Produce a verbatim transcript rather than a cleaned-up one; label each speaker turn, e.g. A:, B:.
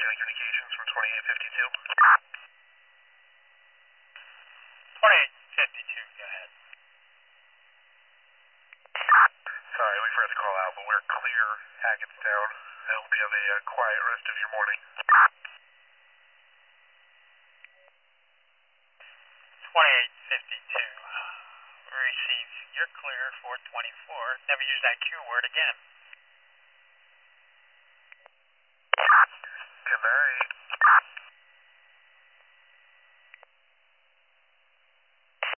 A: uh, communications from twenty-eight fifty-two.
B: twenty-eight fifty-two, go ahead.
A: Sorry, we forgot to call out, but we're clear Hackettstown. I hope you have a uh, quiet rest of your morning.
B: twenty-eight fifty-two, received. You're clear, four twenty-four. Never use that Q word again.